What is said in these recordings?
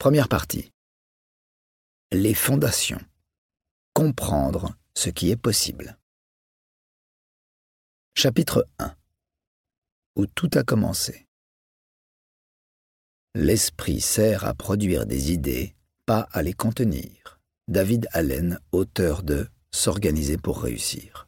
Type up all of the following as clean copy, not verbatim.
Première partie. Les fondations. Comprendre ce qui est possible. Chapitre 1. Où tout a commencé. L'esprit sert à produire des idées, pas à les contenir. David Allen, auteur de S'organiser pour réussir.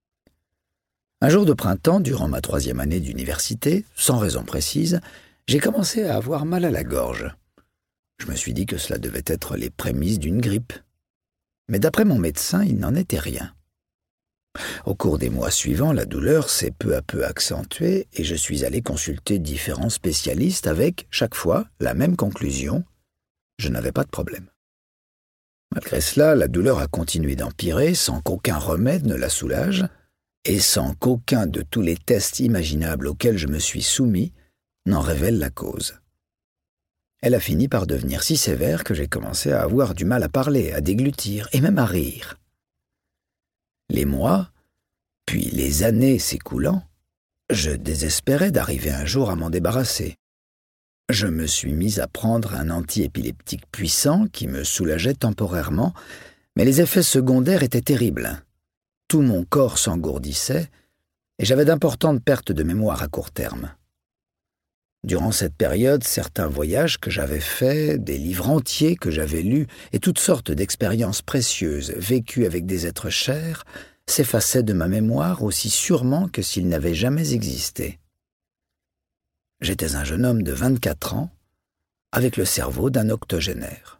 Un jour de printemps, durant ma 3e année d'université, sans raison précise, j'ai commencé à avoir mal à la gorge. Je me suis dit que cela devait être les prémices d'une grippe. Mais d'après mon médecin, il n'en était rien. Au cours des mois suivants, la douleur s'est peu à peu accentuée et je suis allé consulter différents spécialistes avec, chaque fois, la même conclusion: je n'avais pas de problème. Malgré cela, la douleur a continué d'empirer sans qu'aucun remède ne la soulage et sans qu'aucun de tous les tests imaginables auxquels je me suis soumis n'en révèle la cause. Elle a fini par devenir si sévère que j'ai commencé à avoir du mal à parler, à déglutir et même à rire. Les mois, puis les années s'écoulant, je désespérais d'arriver un jour à m'en débarrasser. Je me suis mis à prendre un antiépileptique puissant qui me soulageait temporairement, mais les effets secondaires étaient terribles. Tout mon corps s'engourdissait et j'avais d'importantes pertes de mémoire à court terme. Durant cette période, certains voyages que j'avais faits, des livres entiers que j'avais lus et toutes sortes d'expériences précieuses vécues avec des êtres chers s'effaçaient de ma mémoire aussi sûrement que s'ils n'avaient jamais existé. J'étais un jeune homme de 24 ans, avec le cerveau d'un octogénaire.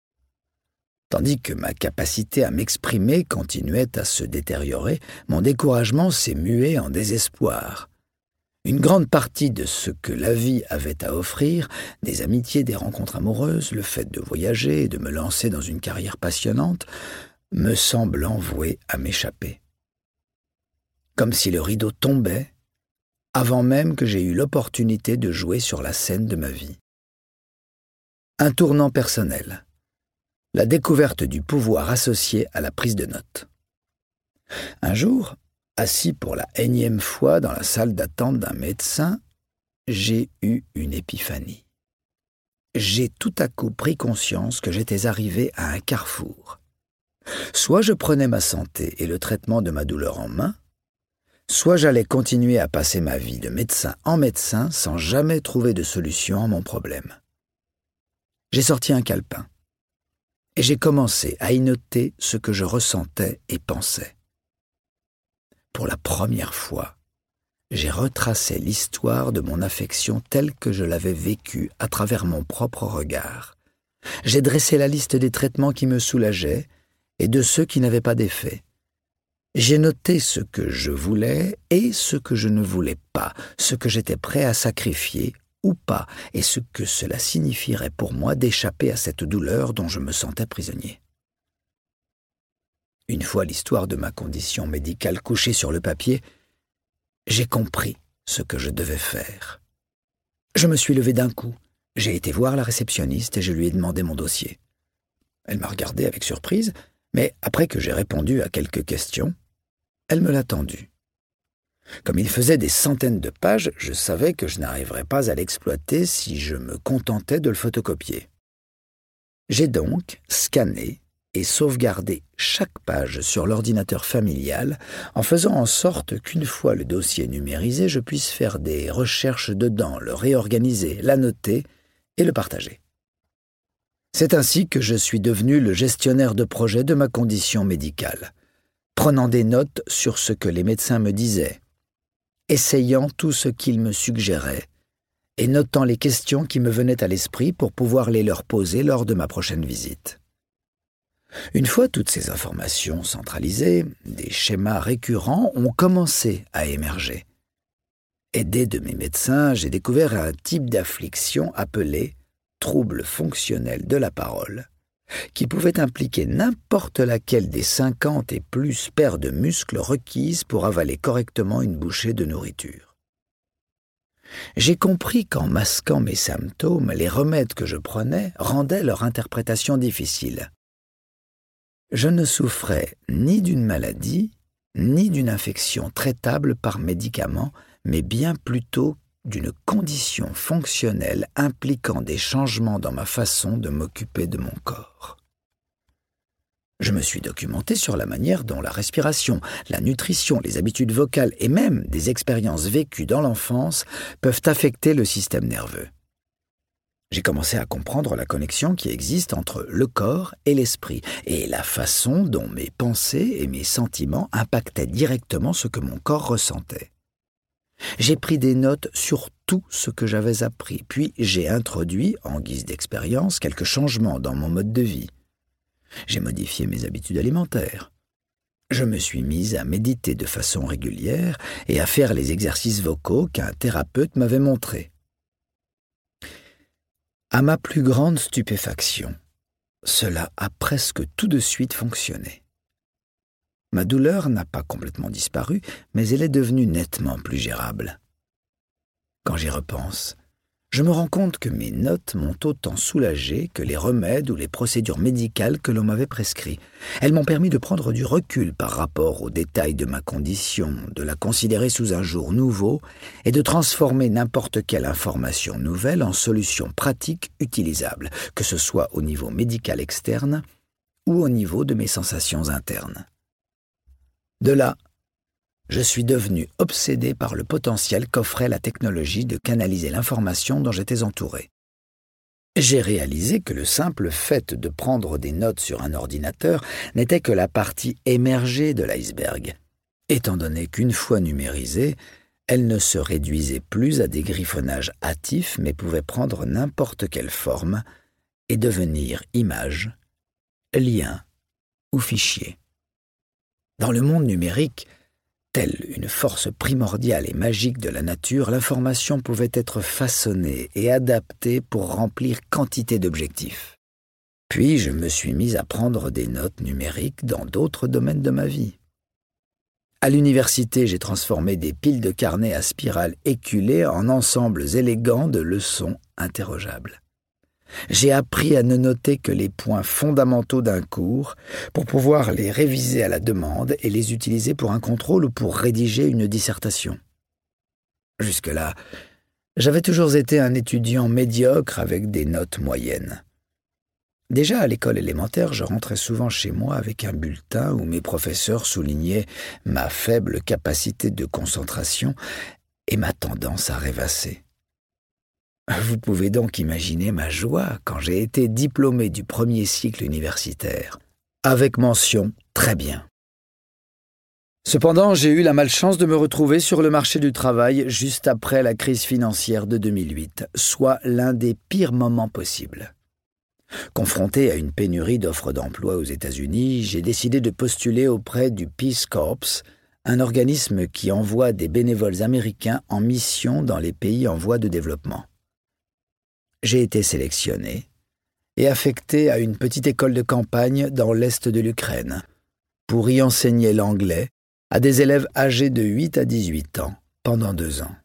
Tandis que ma capacité à m'exprimer continuait à se détériorer, mon découragement s'est mué en désespoir. Une grande partie de ce que la vie avait à offrir, des amitiés, des rencontres amoureuses, le fait de voyager et de me lancer dans une carrière passionnante, me semblant voué à m'échapper. Comme si le rideau tombait avant même que j'aie eu l'opportunité de jouer sur la scène de ma vie. Un tournant personnel. La découverte du pouvoir associé à la prise de notes. Un jour, assis pour la énième fois dans la salle d'attente d'un médecin, j'ai eu une épiphanie. J'ai tout à coup pris conscience que j'étais arrivé à un carrefour. Soit je prenais ma santé et le traitement de ma douleur en main, soit j'allais continuer à passer ma vie de médecin en médecin sans jamais trouver de solution à mon problème. J'ai sorti un calepin et j'ai commencé à y noter ce que je ressentais et pensais. Pour la première fois, j'ai retracé l'histoire de mon affection telle que je l'avais vécue à travers mon propre regard. J'ai dressé la liste des traitements qui me soulageaient et de ceux qui n'avaient pas d'effet. J'ai noté ce que je voulais et ce que je ne voulais pas, ce que j'étais prêt à sacrifier ou pas, et ce que cela signifierait pour moi d'échapper à cette douleur dont je me sentais prisonnier. Une fois l'histoire de ma condition médicale couchée sur le papier, j'ai compris ce que je devais faire. Je me suis levé d'un coup, j'ai été voir la réceptionniste et je lui ai demandé mon dossier. Elle m'a regardé avec surprise, mais après que j'ai répondu à quelques questions, elle me l'a tendu. Comme il faisait des centaines de pages, je savais que je n'arriverais pas à l'exploiter si je me contentais de le photocopier. J'ai donc scanné et sauvegardé chaque page sur l'ordinateur familial en faisant en sorte qu'une fois le dossier numérisé, je puisse faire des recherches dedans, le réorganiser, l'annoter et le partager. C'est ainsi que je suis devenu le gestionnaire de projet de ma condition médicale, prenant des notes sur ce que les médecins me disaient, essayant tout ce qu'ils me suggéraient et notant les questions qui me venaient à l'esprit pour pouvoir les leur poser lors de ma prochaine visite. Une fois toutes ces informations centralisées, des schémas récurrents ont commencé à émerger. Aidé de mes médecins, j'ai découvert un type d'affliction appelé trouble fonctionnel de la parole, qui pouvait impliquer n'importe laquelle des 50 et plus paires de muscles requises pour avaler correctement une bouchée de nourriture. J'ai compris qu'en masquant mes symptômes, les remèdes que je prenais rendaient leur interprétation difficile. Je ne souffrais ni d'une maladie, ni d'une infection traitable par médicaments, mais bien plutôt d'une condition fonctionnelle impliquant des changements dans ma façon de m'occuper de mon corps. Je me suis documenté sur la manière dont la respiration, la nutrition, les habitudes vocales et même des expériences vécues dans l'enfance peuvent affecter le système nerveux. J'ai commencé à comprendre la connexion qui existe entre le corps et l'esprit et la façon dont mes pensées et mes sentiments impactaient directement ce que mon corps ressentait. J'ai pris des notes sur tout ce que j'avais appris, puis j'ai introduit, en guise d'expérience, quelques changements dans mon mode de vie. J'ai modifié mes habitudes alimentaires. Je me suis mise à méditer de façon régulière et à faire les exercices vocaux qu'un thérapeute m'avait montrés. À ma plus grande stupéfaction, cela a presque tout de suite fonctionné. Ma douleur n'a pas complètement disparu, mais elle est devenue nettement plus gérable. Quand j'y repense, je me rends compte que mes notes m'ont autant soulagé que les remèdes ou les procédures médicales que l'on m'avait prescrits. Elles m'ont permis de prendre du recul par rapport aux détails de ma condition, de la considérer sous un jour nouveau et de transformer n'importe quelle information nouvelle en solution pratique utilisable, que ce soit au niveau médical externe ou au niveau de mes sensations internes. De là, je suis devenu obsédé par le potentiel qu'offrait la technologie de canaliser l'information dont j'étais entouré. J'ai réalisé que le simple fait de prendre des notes sur un ordinateur n'était que la partie émergée de l'iceberg, étant donné qu'une fois numérisée, elle ne se réduisait plus à des griffonnages hâtifs mais pouvait prendre n'importe quelle forme et devenir image, lien ou fichier. Dans le monde numérique, telle une force primordiale et magique de la nature, l'information pouvait être façonnée et adaptée pour remplir quantité d'objectifs. Puis je me suis mis à prendre des notes numériques dans d'autres domaines de ma vie. À l'université, j'ai transformé des piles de carnets à spirale éculées en ensembles élégants de leçons interrogeables. J'ai appris à ne noter que les points fondamentaux d'un cours pour pouvoir les réviser à la demande et les utiliser pour un contrôle ou pour rédiger une dissertation. Jusque-là, j'avais toujours été un étudiant médiocre avec des notes moyennes. Déjà à l'école élémentaire, je rentrais souvent chez moi avec un bulletin où mes professeurs soulignaient ma faible capacité de concentration et ma tendance à rêvasser. Vous pouvez donc imaginer ma joie quand j'ai été diplômé du premier cycle universitaire, avec mention « très bien ». Cependant, j'ai eu la malchance de me retrouver sur le marché du travail juste après la crise financière de 2008, soit l'un des pires moments possibles. Confronté à une pénurie d'offres d'emploi aux États-Unis, j'ai décidé de postuler auprès du Peace Corps, un organisme qui envoie des bénévoles américains en mission dans les pays en voie de développement. J'ai été sélectionné et affecté à une petite école de campagne dans l'est de l'Ukraine pour y enseigner l'anglais à des élèves âgés de 8 à 18 ans pendant 2 ans.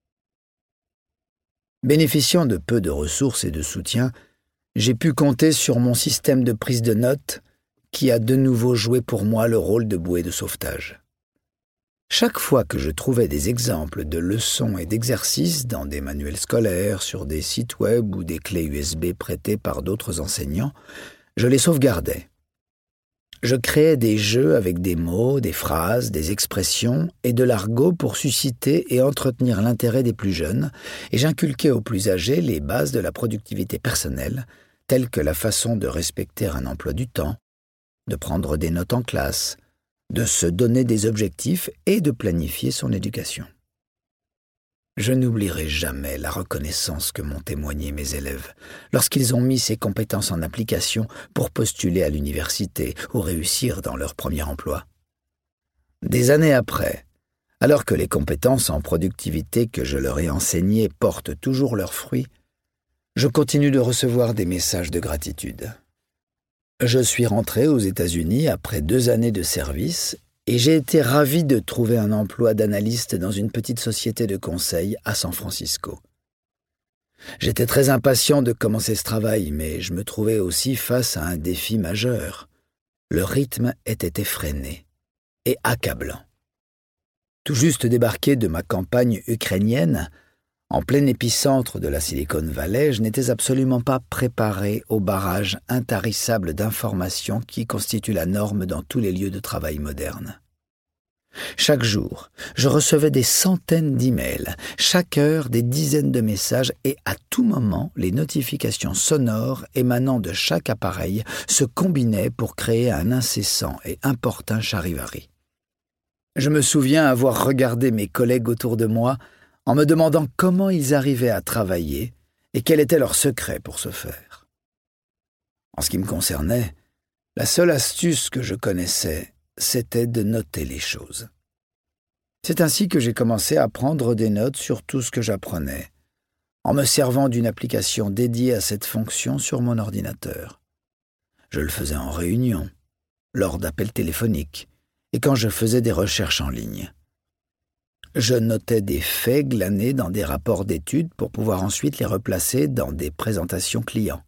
Bénéficiant de peu de ressources et de soutien, j'ai pu compter sur mon système de prise de notes qui a de nouveau joué pour moi le rôle de bouée de sauvetage. Chaque fois que je trouvais des exemples de leçons et d'exercices dans des manuels scolaires, sur des sites web ou des clés USB prêtées par d'autres enseignants, je les sauvegardais. Je créais des jeux avec des mots, des phrases, des expressions et de l'argot pour susciter et entretenir l'intérêt des plus jeunes, et j'inculquais aux plus âgés les bases de la productivité personnelle, telles que la façon de respecter un emploi du temps, de prendre des notes en classe, de se donner des objectifs et de planifier son éducation. Je n'oublierai jamais la reconnaissance que m'ont témoigné mes élèves lorsqu'ils ont mis ces compétences en application pour postuler à l'université ou réussir dans leur premier emploi. Des années après, alors que les compétences en productivité que je leur ai enseignées portent toujours leurs fruits, je continue de recevoir des messages de gratitude. Je suis rentré aux États-Unis après 2 années de service et j'ai été ravi de trouver un emploi d'analyste dans une petite société de conseil à San Francisco. J'étais très impatient de commencer ce travail, mais je me trouvais aussi face à un défi majeur. Le rythme était effréné et accablant. Tout juste débarqué de ma campagne ukrainienne, En plein épicentre de la Silicon Valley, je n'étais absolument pas préparé au barrage intarissable d'informations qui constitue la norme dans tous les lieux de travail modernes. Chaque jour, je recevais des centaines d'emails, chaque heure des dizaines de messages et à tout moment, les notifications sonores émanant de chaque appareil se combinaient pour créer un incessant et importun charivari. Je me souviens avoir regardé mes collègues autour de moi en me demandant comment ils arrivaient à travailler et quel était leur secret pour ce faire. En ce qui me concernait, la seule astuce que je connaissais, c'était de noter les choses. C'est ainsi que j'ai commencé à prendre des notes sur tout ce que j'apprenais, en me servant d'une application dédiée à cette fonction sur mon ordinateur. Je le faisais en réunion, lors d'appels téléphoniques, et quand je faisais des recherches en ligne. Je notais des faits glanés dans des rapports d'études pour pouvoir ensuite les replacer dans des présentations clients.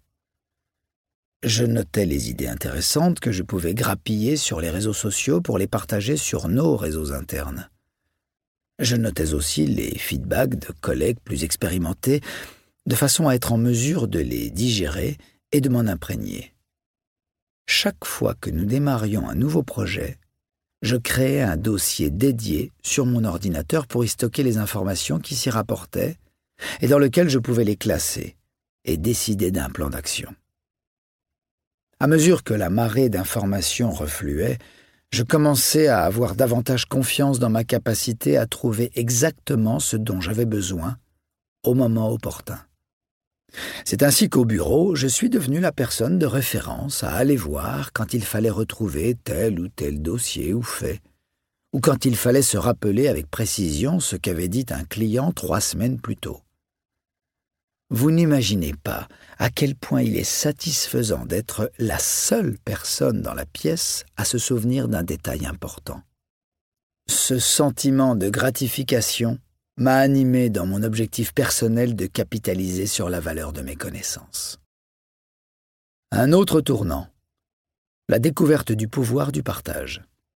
Je notais les idées intéressantes que je pouvais grappiller sur les réseaux sociaux pour les partager sur nos réseaux internes. Je notais aussi les feedbacks de collègues plus expérimentés, de façon à être en mesure de les digérer et de m'en imprégner. Chaque fois que nous démarrions un nouveau projet, je créais un dossier dédié sur mon ordinateur pour y stocker les informations qui s'y rapportaient et dans lequel je pouvais les classer et décider d'un plan d'action. À mesure que la marée d'informations refluait, je commençais à avoir davantage confiance dans ma capacité à trouver exactement ce dont j'avais besoin au moment opportun. C'est ainsi qu'au bureau, je suis devenu la personne de référence à aller voir quand il fallait retrouver tel ou tel dossier ou fait, ou quand il fallait se rappeler avec précision ce qu'avait dit un client 3 semaines plus tôt. Vous n'imaginez pas à quel point il est satisfaisant d'être la seule personne dans la pièce à se souvenir d'un détail important. Ce sentiment de gratification m'a animé dans mon objectif personnel de capitaliser sur la valeur de mes connaissances. Un autre tournant, la découverte du pouvoir du partage.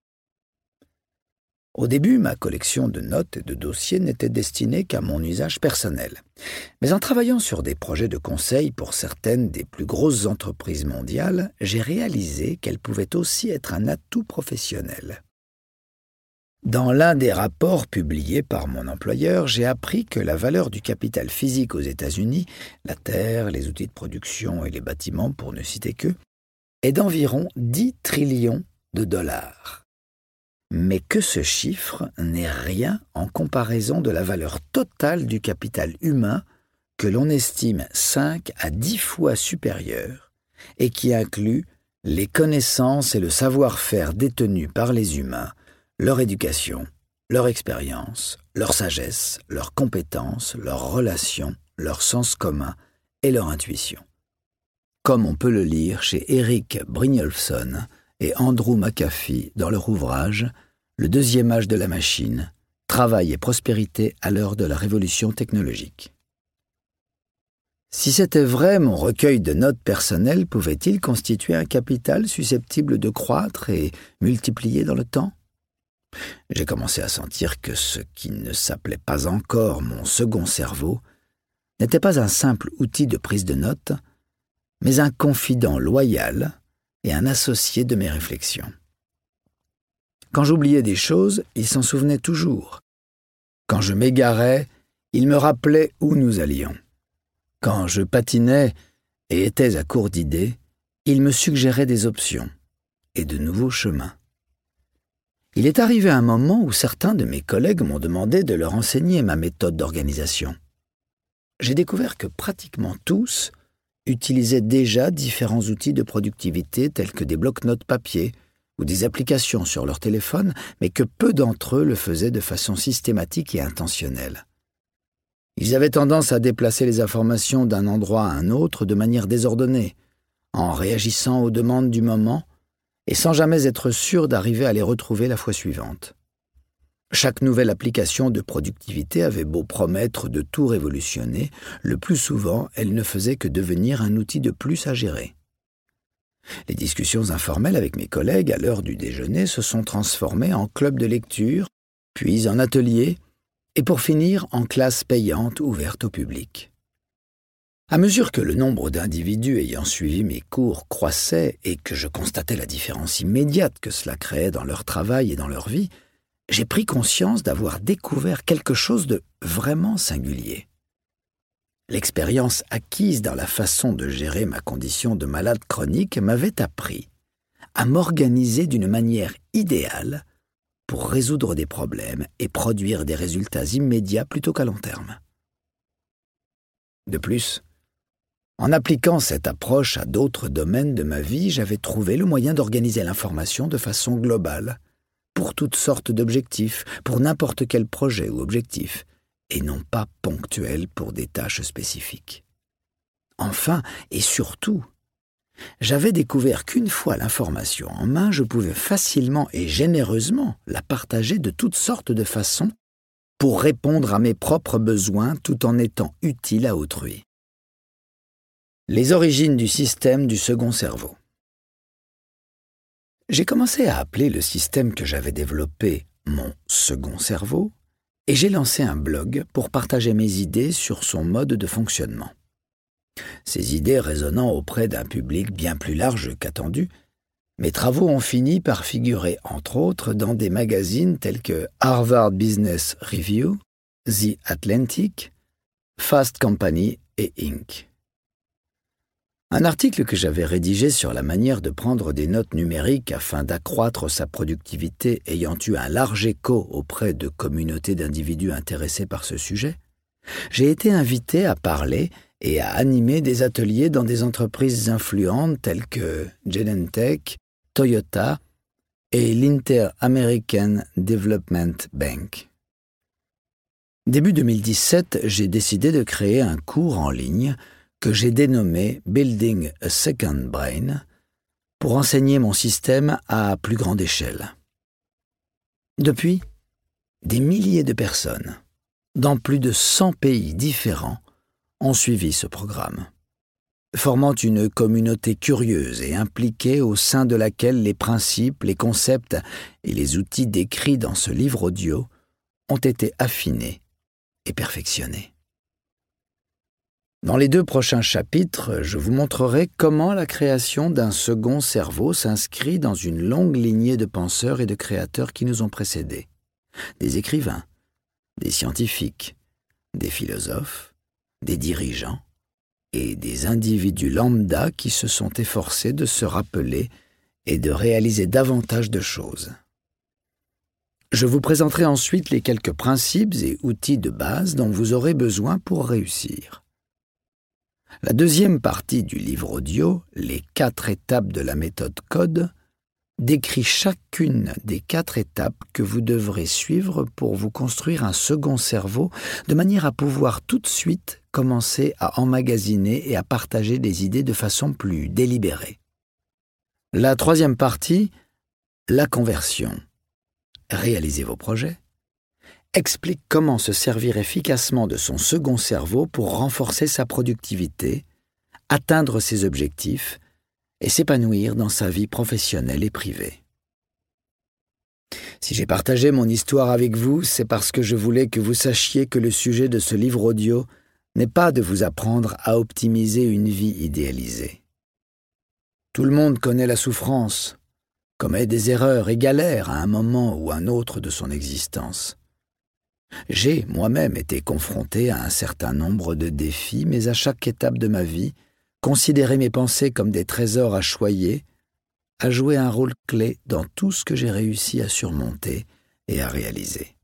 Au début, ma collection de notes et de dossiers n'était destinée qu'à mon usage personnel. Mais en travaillant sur des projets de conseil pour certaines des plus grosses entreprises mondiales, j'ai réalisé qu'elles pouvaient aussi être un atout professionnel. Dans l'un des rapports publiés par mon employeur, j'ai appris que la valeur du capital physique aux États-Unis, la terre, les outils de production et les bâtiments pour ne citer qu'eux, est d'environ 10 trillions de dollars. Mais que ce chiffre n'est rien en comparaison de la valeur totale du capital humain que l'on estime 5 à 10 fois supérieure et qui inclut les connaissances et le savoir-faire détenus par les humains, leur éducation, leur expérience, leur sagesse, leurs compétences, leurs relations, leur sens commun et leur intuition. Comme on peut le lire chez Eric Brynjolfsson et Andrew McAfee dans leur ouvrage « Le deuxième âge de la machine, travail et prospérité à l'heure de la révolution technologique ». Si c'était vrai, mon recueil de notes personnelles pouvait-il constituer un capital susceptible de croître et multiplier dans le temps ? J'ai commencé à sentir que ce qui ne s'appelait pas encore mon second cerveau n'était pas un simple outil de prise de notes, mais un confident loyal et un associé de mes réflexions. Quand j'oubliais des choses, il s'en souvenait toujours. Quand je m'égarais, il me rappelait où nous allions. Quand je patinais et étais à court d'idées, il me suggérait des options et de nouveaux chemins. Il est arrivé un moment où certains de mes collègues m'ont demandé de leur enseigner ma méthode d'organisation. J'ai découvert que pratiquement tous utilisaient déjà différents outils de productivité tels que des blocs-notes papier ou des applications sur leur téléphone, mais que peu d'entre eux le faisaient de façon systématique et intentionnelle. Ils avaient tendance à déplacer les informations d'un endroit à un autre de manière désordonnée, en réagissant aux demandes du moment et sans jamais être sûrs d'arriver à les retrouver la fois suivante. Chaque nouvelle application de productivité avait beau promettre de tout révolutionner, le plus souvent, elle ne faisait que devenir un outil de plus à gérer. Les discussions informelles avec mes collègues à l'heure du déjeuner se sont transformées en club de lecture, puis en ateliers, et pour finir en classe payante ouverte au public. À mesure que le nombre d'individus ayant suivi mes cours croissait et que je constatais la différence immédiate que cela créait dans leur travail et dans leur vie, j'ai pris conscience d'avoir découvert quelque chose de vraiment singulier. L'expérience acquise dans la façon de gérer ma condition de malade chronique m'avait appris à m'organiser d'une manière idéale pour résoudre des problèmes et produire des résultats immédiats plutôt qu'à long terme. De plus, en appliquant cette approche à d'autres domaines de ma vie, j'avais trouvé le moyen d'organiser l'information de façon globale, pour toutes sortes d'objectifs, pour n'importe quel projet ou objectif, et non pas ponctuel pour des tâches spécifiques. Enfin, et surtout, j'avais découvert qu'une fois l'information en main, je pouvais facilement et généreusement la partager de toutes sortes de façons pour répondre à mes propres besoins tout en étant utile à autrui. Les origines du système du second cerveau. J'ai commencé à appeler le système que j'avais développé mon second cerveau et j'ai lancé un blog pour partager mes idées sur son mode de fonctionnement. Ces idées résonnant auprès d'un public bien plus large qu'attendu, mes travaux ont fini par figurer entre autres dans des magazines tels que Harvard Business Review, The Atlantic, Fast Company et Inc. Un article que j'avais rédigé sur la manière de prendre des notes numériques afin d'accroître sa productivité ayant eu un large écho auprès de communautés d'individus intéressés par ce sujet, j'ai été invité à parler et à animer des ateliers dans des entreprises influentes telles que Genentech, Toyota et l'Inter-American Development Bank. Début 2017, j'ai décidé de créer un cours en ligne que j'ai dénommé « Building a Second Brain » pour enseigner mon système à plus grande échelle. Depuis, des milliers de personnes, dans plus de 100 pays différents, ont suivi ce programme, formant une communauté curieuse et impliquée au sein de laquelle les principes, les concepts et les outils décrits dans ce livre audio ont été affinés et perfectionnés. Dans les 2 prochains chapitres, je vous montrerai comment la création d'un second cerveau s'inscrit dans une longue lignée de penseurs et de créateurs qui nous ont précédés. Des écrivains, des scientifiques, des philosophes, des dirigeants et des individus lambda qui se sont efforcés de se rappeler et de réaliser davantage de choses. Je vous présenterai ensuite les quelques principes et outils de base dont vous aurez besoin pour réussir. La deuxième partie du livre audio, les 4 étapes de la méthode CODE, décrit chacune des 4 étapes que vous devrez suivre pour vous construire un second cerveau de manière à pouvoir tout de suite commencer à emmagasiner et à partager des idées de façon plus délibérée. La troisième partie, la conversion. Réalisez vos projets. Explique comment se servir efficacement de son second cerveau pour renforcer sa productivité, atteindre ses objectifs et s'épanouir dans sa vie professionnelle et privée. Si j'ai partagé mon histoire avec vous, c'est parce que je voulais que vous sachiez que le sujet de ce livre audio n'est pas de vous apprendre à optimiser une vie idéalisée. Tout le monde connaît la souffrance, commet des erreurs et galère à un moment ou un autre de son existence. J'ai moi-même été confronté à un certain nombre de défis, mais à chaque étape de ma vie, considérer mes pensées comme des trésors à choyer a joué un rôle clé dans tout ce que j'ai réussi à surmonter et à réaliser.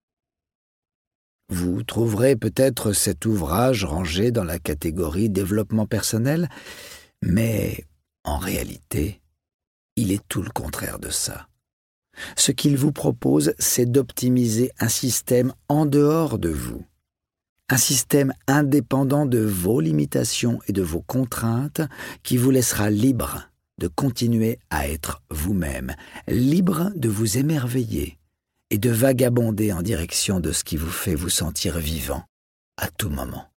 Vous trouverez peut-être cet ouvrage rangé dans la catégorie développement personnel, mais en réalité, il est tout le contraire de ça. Ce qu'il vous propose, c'est d'optimiser un système en dehors de vous, un système indépendant de vos limitations et de vos contraintes qui vous laissera libre de continuer à être vous-même, libre de vous émerveiller et de vagabonder en direction de ce qui vous fait vous sentir vivant à tout moment.